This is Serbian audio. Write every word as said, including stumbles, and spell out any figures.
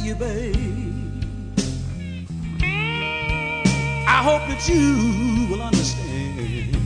you, babe. I hope that you will understand.